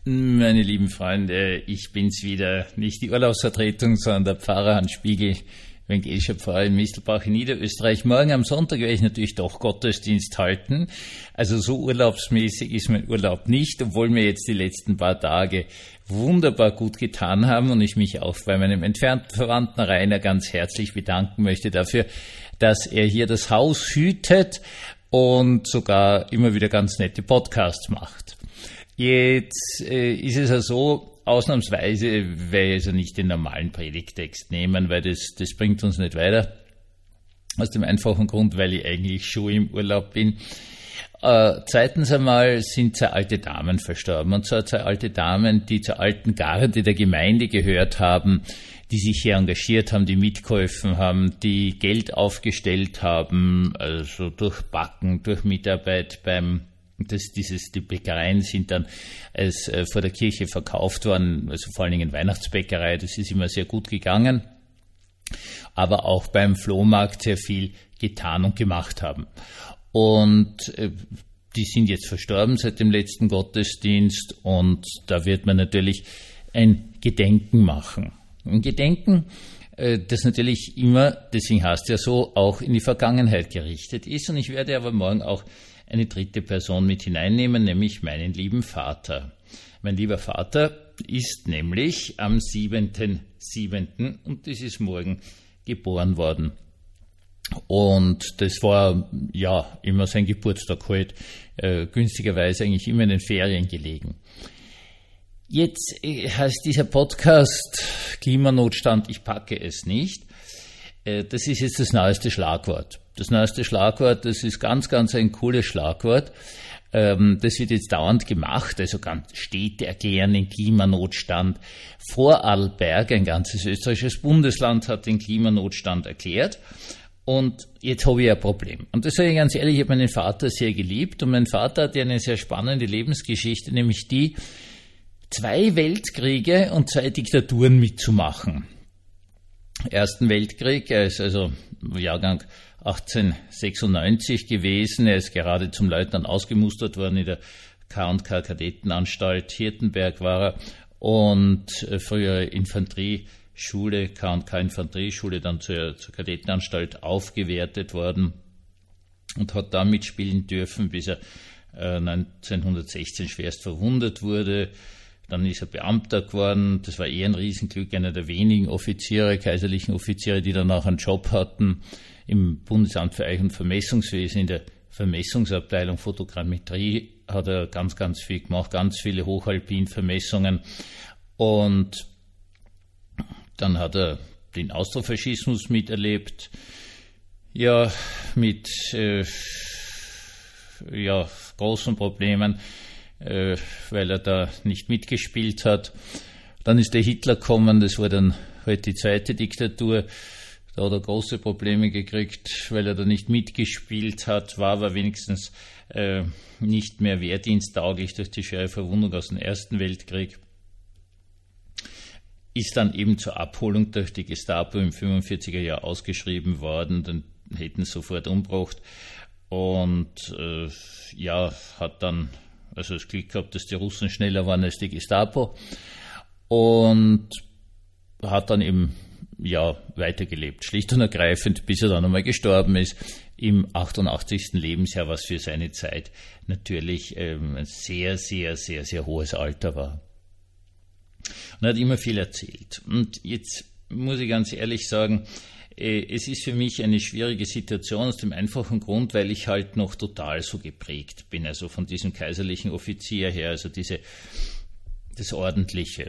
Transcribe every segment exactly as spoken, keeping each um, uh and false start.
Meine lieben Freunde, ich bin's wieder, nicht die Urlaubsvertretung, sondern der Pfarrer Hans Spiegel, evangelischer Pfarrer in Mistelbach in Niederösterreich. Morgen am Sonntag werde ich natürlich doch Gottesdienst halten. Also so urlaubsmäßig ist mein Urlaub nicht, obwohl mir jetzt die letzten paar Tage wunderbar gut getan haben und ich mich auch bei meinem entfernten Verwandten Rainer ganz herzlich bedanken möchte dafür, dass er hier das Haus hütet und sogar immer wieder ganz nette Podcasts macht. Jetzt äh, ist es ja so, ausnahmsweise werde ich also nicht den normalen Predigtext nehmen, weil das, das bringt uns nicht weiter. Aus dem einfachen Grund, weil ich eigentlich schon im Urlaub bin. Äh, zweitens einmal sind zwei alte Damen verstorben. Und zwar zwei alte Damen, die zur alten Garde der Gemeinde gehört haben, die sich hier engagiert haben, die mitgeholfen haben, die Geld aufgestellt haben, also durch Backen, durch Mitarbeit beim Das, dieses, die Bäckereien sind dann als äh, vor der Kirche verkauft worden, also vor allen Dingen Weihnachtsbäckerei, das ist immer sehr gut gegangen, aber auch beim Flohmarkt sehr viel getan und gemacht haben. Und äh, die sind jetzt verstorben seit dem letzten Gottesdienst und da wird man natürlich ein Gedenken machen. Ein Gedenken, äh, das natürlich immer, deswegen heißt es ja so, auch in die Vergangenheit gerichtet ist. Und ich werde aber morgen auch eine dritte Person mit hineinnehmen, nämlich meinen lieben Vater. Mein lieber Vater ist nämlich am siebenten siebten und das ist morgen geboren worden. Und das war ja immer sein Geburtstag halt, äh, günstigerweise eigentlich immer in den Ferien gelegen. Jetzt äh, heißt dieser Podcast Klimanotstand, ich packe es nicht. Äh, das ist jetzt das neueste Schlagwort. Das neueste Schlagwort, das ist ganz, ganz ein cooles Schlagwort. Ähm, das wird jetzt dauernd gemacht, also ganz Städte erklären den Klimanotstand. Vorarlberg, ein ganzes österreichisches Bundesland, hat den Klimanotstand erklärt. Und jetzt habe ich ein Problem. Und das sage ich ganz ehrlich, ich habe meinen Vater sehr geliebt. Und mein Vater hat ja eine sehr spannende Lebensgeschichte, nämlich die, zwei Weltkriege und zwei Diktaturen mitzumachen. Ersten Weltkrieg, er ist also Jahrgang achtzehnhundertsechsundneunzig gewesen, er ist gerade zum Leutnant ausgemustert worden in der K und K Kadettenanstalt Hirtenberg war er und frühere Infanterieschule, K und K Infanterieschule, dann zur, zur Kadettenanstalt aufgewertet worden und hat da mitspielen dürfen, bis er äh, neunzehnhundertsechzehn schwerst verwundet wurde. Dann ist er Beamter geworden, das war eher ein Riesenglück, einer der wenigen Offiziere, kaiserlichen Offiziere, die danach einen Job hatten im Bundesamt für Eich- und Vermessungswesen, in der Vermessungsabteilung Fotogrammetrie hat er ganz, ganz viel gemacht, ganz viele Hochalpin-Vermessungen und dann hat er den Austrofaschismus miterlebt, ja, mit äh, ja, großen Problemen, äh, weil er da nicht mitgespielt hat. Dann ist der Hitler gekommen, das war dann halt die zweite Diktatur. Da hat er große Probleme gekriegt, weil er da nicht mitgespielt hat, war aber wenigstens äh, nicht mehr wehrdiensttauglich durch die schwere Verwundung aus dem Ersten Weltkrieg. Ist dann eben zur Abholung durch die Gestapo im fünfundvierziger Jahr ausgeschrieben worden, dann hätten sie sofort umgebracht. Und äh, ja, hat dann also das Glück gehabt, dass die Russen schneller waren als die Gestapo und hat dann eben ja weitergelebt, schlicht und ergreifend, bis er dann einmal gestorben ist im achtundachtzigsten Lebensjahr, was für seine Zeit natürlich ähm, ein sehr, sehr, sehr, sehr hohes Alter war. Und er hat immer viel erzählt. Und jetzt muss ich ganz ehrlich sagen, äh, es ist für mich eine schwierige Situation aus dem einfachen Grund, weil ich halt noch total so geprägt bin, also von diesem kaiserlichen Offizier her, also diese, das Ordentliche,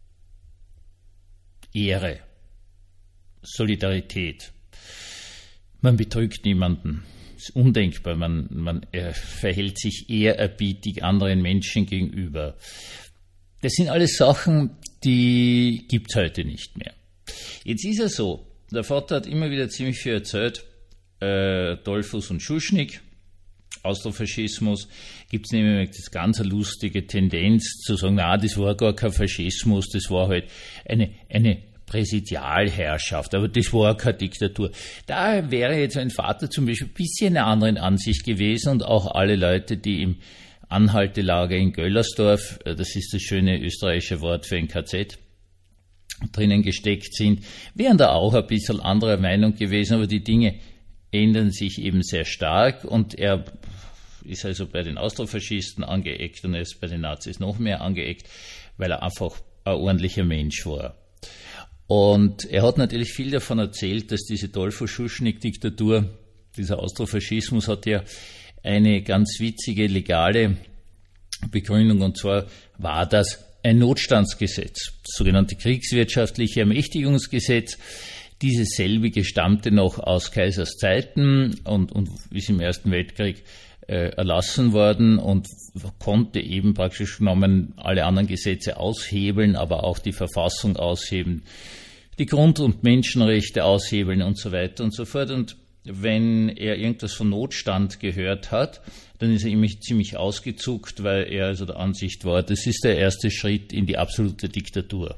Ehre, Solidarität. Man betrügt niemanden. Das ist undenkbar. Man, man äh, verhält sich ehrerbietig anderen Menschen gegenüber. Das sind alles Sachen, die gibt's heute nicht mehr. Jetzt ist es so, der Vater hat immer wieder ziemlich viel erzählt, äh, Dollfuss und Schuschnigg, Austrofaschismus, gibt es nämlich das ganz eine lustige Tendenz zu sagen, na, das war gar kein Faschismus, das war halt eine, eine Präsidialherrschaft, aber das war keine Diktatur. Da wäre jetzt mein Vater zum Beispiel ein bisschen einer anderen Ansicht gewesen und auch alle Leute, die ihm Anhaltelager in Göllersdorf, das ist das schöne österreichische Wort für ein K Z, drinnen gesteckt sind, wären da auch ein bisschen anderer Meinung gewesen, aber die Dinge ändern sich eben sehr stark und er ist also bei den Austrofaschisten angeeckt und er ist bei den Nazis noch mehr angeeckt, weil er einfach ein ordentlicher Mensch war. Und er hat natürlich viel davon erzählt, dass diese Dolfo-Schuschnigg-Diktatur, dieser Austrofaschismus hat ja eine ganz witzige legale Begründung, und zwar war das ein Notstandsgesetz, das sogenannte kriegswirtschaftliche Ermächtigungsgesetz. Dieses selbige stammte noch aus Kaisers Zeiten und, und ist im Ersten Weltkrieg äh, erlassen worden und konnte eben praktisch genommen alle anderen Gesetze aushebeln, aber auch die Verfassung aushebeln, die Grund- und Menschenrechte aushebeln und so weiter und so fort. Und wenn er irgendwas von Notstand gehört hat, dann ist er nämlich ziemlich ausgezuckt, weil er also der Ansicht war, das ist der erste Schritt in die absolute Diktatur.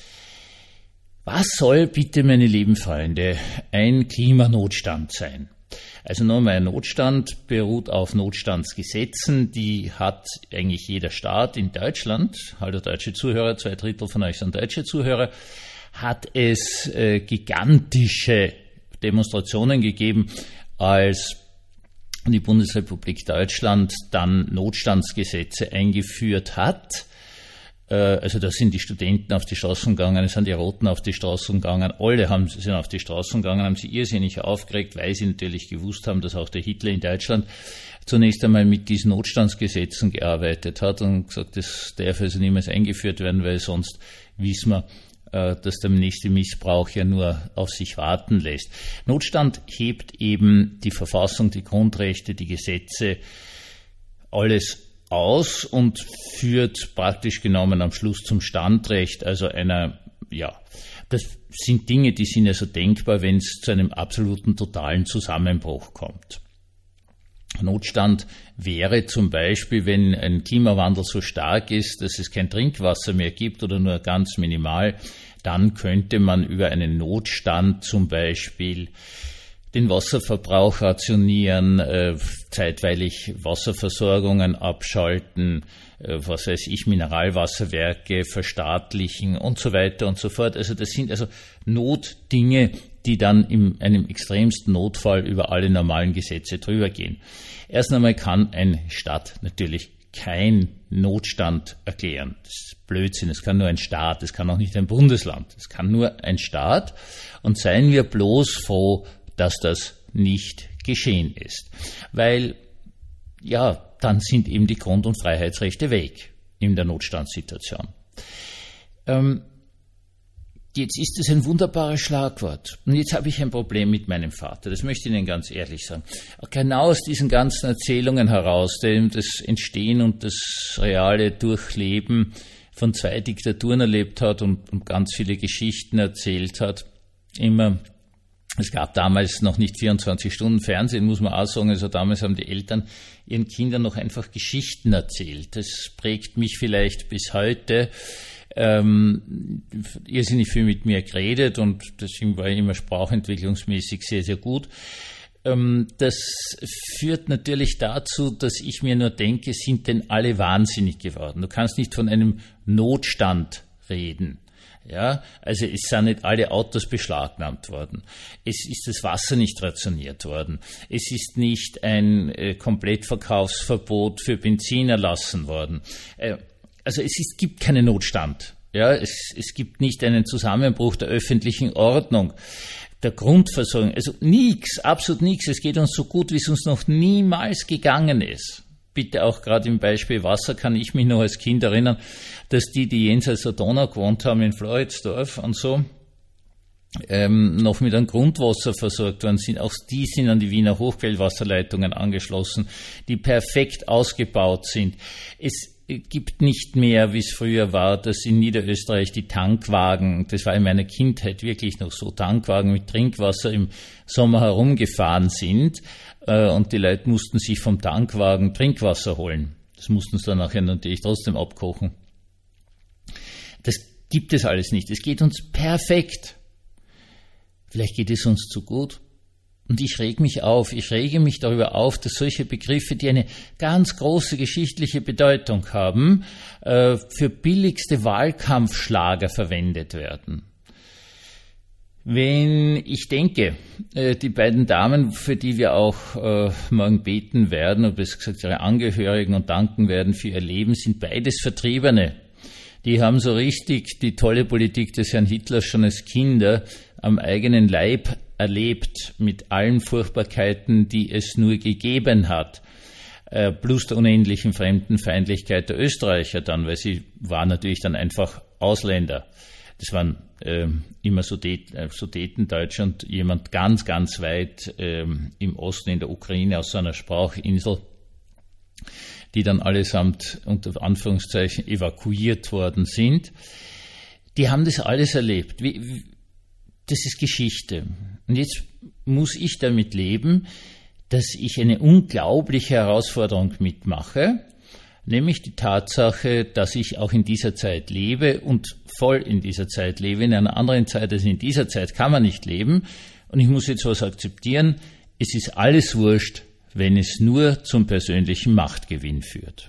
Was soll bitte, meine lieben Freunde, ein Klimanotstand sein? Also nochmal, ein Notstand beruht auf Notstandsgesetzen, die hat eigentlich jeder Staat in Deutschland, hallo deutsche Zuhörer, zwei Drittel von euch sind deutsche Zuhörer, hat es äh, gigantische Demonstrationen gegeben, als die Bundesrepublik Deutschland dann Notstandsgesetze eingeführt hat. Also da sind die Studenten auf die Straßen gegangen, es sind die Roten auf die Straßen gegangen, alle haben, sind auf die Straßen gegangen, haben sich irrsinnig aufgeregt, weil sie natürlich gewusst haben, dass auch der Hitler in Deutschland zunächst einmal mit diesen Notstandsgesetzen gearbeitet hat und gesagt, das darf also niemals eingeführt werden, weil sonst wissen wir, dass der nächste Missbrauch ja nur auf sich warten lässt. Notstand hebt eben die Verfassung, die Grundrechte, die Gesetze, alles aus und führt praktisch genommen am Schluss zum Standrecht, also einer, ja, das sind Dinge, die sind ja so denkbar, wenn es zu einem absoluten, totalen Zusammenbruch kommt. Notstand wäre zum Beispiel, wenn ein Klimawandel so stark ist, dass es kein Trinkwasser mehr gibt oder nur ganz minimal, dann könnte man über einen Notstand zum Beispiel den Wasserverbrauch rationieren, äh, zeitweilig Wasserversorgungen abschalten, äh, was weiß ich, Mineralwasserwerke verstaatlichen und so weiter und so fort. Also das sind also Notdinge, die dann in einem extremsten Notfall über alle normalen Gesetze drüber gehen. Erst einmal kann ein Staat natürlich kein Notstand erklären. Das ist Blödsinn, es kann nur ein Staat, es kann auch nicht ein Bundesland, es kann nur ein Staat. Und seien wir bloß froh, dass das nicht geschehen ist. Weil, ja, dann sind eben die Grund- und Freiheitsrechte weg in der Notstandssituation. Ähm, jetzt ist es ein wunderbares Schlagwort. Und jetzt habe ich ein Problem mit meinem Vater. Das möchte ich Ihnen ganz ehrlich sagen. Genau aus diesen ganzen Erzählungen heraus, dem das Entstehen und das reale Durchleben von zwei Diktaturen erlebt hat und, und ganz viele Geschichten erzählt hat, immer. Es gab damals noch nicht vierundzwanzig Stunden Fernsehen, muss man auch sagen. Also damals haben die Eltern ihren Kindern noch einfach Geschichten erzählt. Das prägt mich vielleicht bis heute. Ähm, irrsinnig viel mit mir geredet und deswegen war ich immer sprachentwicklungsmäßig sehr, sehr gut. Ähm, das führt natürlich dazu, dass ich mir nur denke, sind denn alle wahnsinnig geworden? Du kannst nicht von einem Notstand reden. Ja, also es sind nicht alle Autos beschlagnahmt worden. Es ist das Wasser nicht rationiert worden. Es ist nicht ein äh, Komplettverkaufsverbot für Benzin erlassen worden. Äh, also es ist, gibt keinen Notstand. Ja, es, es gibt nicht einen Zusammenbruch der öffentlichen Ordnung, der Grundversorgung. Also nichts, absolut nichts. Es geht uns so gut, wie es uns noch niemals gegangen ist. Bitte auch gerade im Beispiel Wasser kann ich mich noch als Kind erinnern, dass die, die jenseits der Donau gewohnt haben in Floridsdorf und so, ähm, noch mit einem Grundwasser versorgt worden sind. Auch die sind an die Wiener Hochquellwasserleitungen angeschlossen, die perfekt ausgebaut sind. Es gibt nicht mehr, wie es früher war, dass in Niederösterreich die Tankwagen, das war in meiner Kindheit wirklich noch so, Tankwagen mit Trinkwasser im Sommer herumgefahren sind äh, und die Leute mussten sich vom Tankwagen Trinkwasser holen. Das mussten sie dann nachher natürlich trotzdem abkochen. Das gibt es alles nicht. Es geht uns perfekt. Vielleicht geht es uns zu gut. Und ich reg mich auf, ich rege mich darüber auf, dass solche Begriffe, die eine ganz große geschichtliche Bedeutung haben, äh, für billigste Wahlkampfschlager verwendet werden. Wenn ich denke, äh, die beiden Damen, für die wir auch äh, morgen beten werden, oder besser gesagt ihre Angehörigen und danken werden für ihr Leben, sind beides Vertriebene. Die haben so richtig die tolle Politik des Herrn Hitler schon als Kinder am eigenen Leib erlebt, mit allen Furchtbarkeiten, die es nur gegeben hat, äh, plus der unendlichen Fremdenfeindlichkeit der Österreicher dann, weil sie waren natürlich dann einfach Ausländer. Das waren äh, immer Sudeten, äh, Sudetendeutsche und jemand ganz, ganz weit äh, im Osten in der Ukraine aus so einer Sprauchinsel, die dann allesamt unter Anführungszeichen evakuiert worden sind. Die haben das alles erlebt. Wie, wie, das ist Geschichte. Und jetzt muss ich damit leben, dass ich eine unglaubliche Herausforderung mitmache, nämlich die Tatsache, dass ich auch in dieser Zeit lebe und voll in dieser Zeit lebe. In einer anderen Zeit als in dieser Zeit kann man nicht leben. Und ich muss jetzt was akzeptieren. Es ist alles wurscht, wenn es nur zum persönlichen Machtgewinn führt.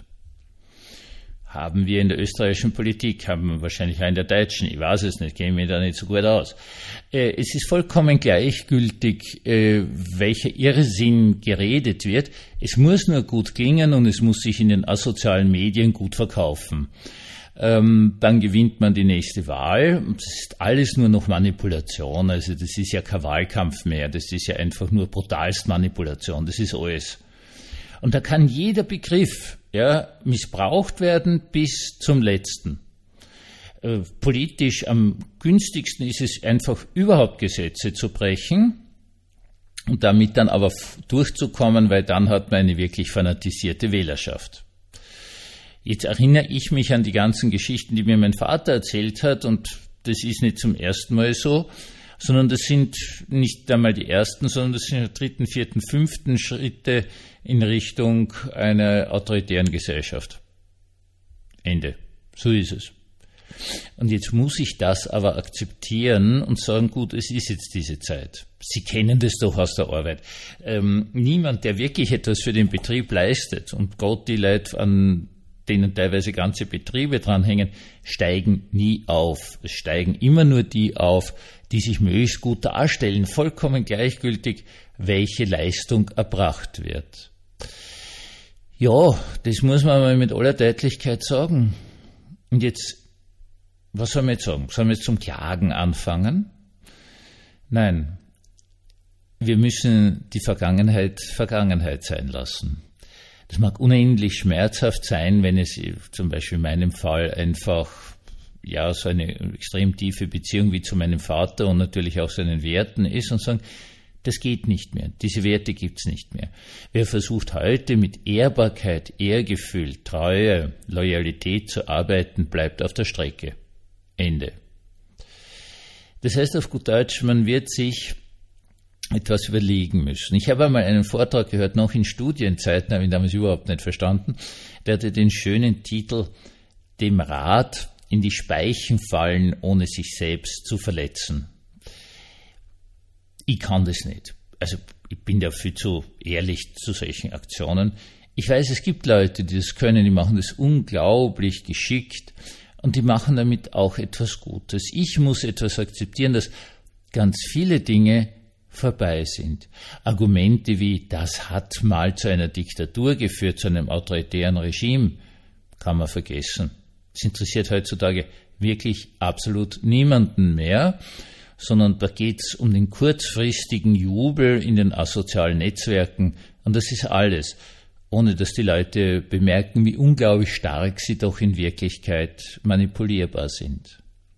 Haben wir in der österreichischen Politik, haben wir wahrscheinlich auch in der deutschen, ich weiß es nicht, kenne mich da nicht so gut aus. Äh, es ist vollkommen gleichgültig, äh, welcher Irrsinn geredet wird. Es muss nur gut klingen und es muss sich in den asozialen Medien gut verkaufen. Ähm, dann gewinnt man die nächste Wahl. Das ist alles nur noch Manipulation, also das ist ja kein Wahlkampf mehr, das ist ja einfach nur brutalst Manipulation, das ist alles. Und da kann jeder Begriff ja, missbraucht werden bis zum letzten. Äh, politisch am günstigsten ist es einfach überhaupt Gesetze zu brechen und damit dann aber durchzukommen, weil dann hat man eine wirklich fanatisierte Wählerschaft. Jetzt erinnere ich mich an die ganzen Geschichten, die mir mein Vater erzählt hat, und das ist nicht zum ersten Mal so, sondern das sind nicht einmal die ersten, sondern das sind die dritten, vierten, fünften Schritte in Richtung einer autoritären Gesellschaft. Ende. So ist es. Und jetzt muss ich das aber akzeptieren und sagen, gut, es ist jetzt diese Zeit. Sie kennen das doch aus der Arbeit. Ähm, niemand, der wirklich etwas für den Betrieb leistet, und Gott, die Leute, an denen teilweise ganze Betriebe dranhängen, steigen nie auf. Es steigen immer nur die auf, die sich möglichst gut darstellen, vollkommen gleichgültig, welche Leistung erbracht wird. Ja, das muss man mal mit aller Deutlichkeit sagen. Und jetzt, was sollen wir jetzt sagen? Sollen wir jetzt zum Klagen anfangen? Nein, wir müssen die Vergangenheit Vergangenheit sein lassen. Das mag unendlich schmerzhaft sein, wenn es zum Beispiel in meinem Fall einfach ja so eine extrem tiefe Beziehung wie zu meinem Vater und natürlich auch seinen Werten ist, und sagen, das geht nicht mehr, diese Werte gibt's nicht mehr. Wer versucht heute mit Ehrbarkeit, Ehrgefühl, Treue, Loyalität zu arbeiten, bleibt auf der Strecke. Ende. Das heißt auf gut Deutsch, man wird sich etwas überlegen müssen. Ich habe einmal einen Vortrag gehört, noch in Studienzeiten, habe ich damals überhaupt nicht verstanden. Der hatte den schönen Titel, dem Rat in die Speichen fallen, ohne sich selbst zu verletzen. Ich kann das nicht. Also ich bin da viel zu ehrlich zu solchen Aktionen. Ich weiß, es gibt Leute, die das können, die machen das unglaublich geschickt und die machen damit auch etwas Gutes. Ich muss etwas akzeptieren, dass ganz viele Dinge vorbei sind. Argumente wie, das hat mal zu einer Diktatur geführt, zu einem autoritären Regime, kann man vergessen. Das interessiert heutzutage wirklich absolut niemanden mehr, sondern da geht's um den kurzfristigen Jubel in den asozialen Netzwerken, und das ist alles, ohne dass die Leute bemerken, wie unglaublich stark sie doch in Wirklichkeit manipulierbar sind.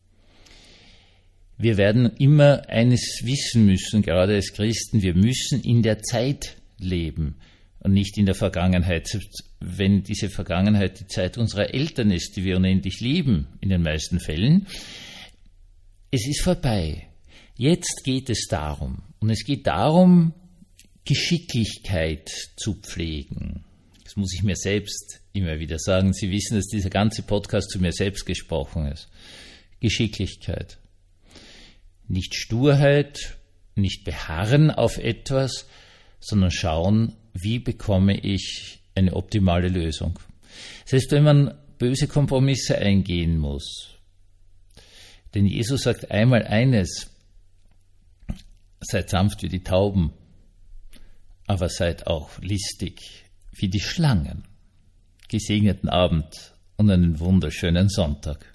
Wir werden immer eines wissen müssen, gerade als Christen, wir müssen in der Zeit leben und nicht in der Vergangenheit. Selbst wenn diese Vergangenheit die Zeit unserer Eltern ist, die wir unendlich lieben, in den meisten Fällen, es ist vorbei. Jetzt geht es darum, und es geht darum, Geschicklichkeit zu pflegen. Das muss ich mir selbst immer wieder sagen. Sie wissen, dass dieser ganze Podcast zu mir selbst gesprochen ist. Geschicklichkeit. Nicht Sturheit, nicht beharren auf etwas, sondern schauen, wie bekomme ich eine optimale Lösung. Selbst wenn man böse Kompromisse eingehen muss. Denn Jesus sagt einmal eines: Seid sanft wie die Tauben, aber seid auch listig wie die Schlangen. Gesegneten Abend und einen wunderschönen Sonntag.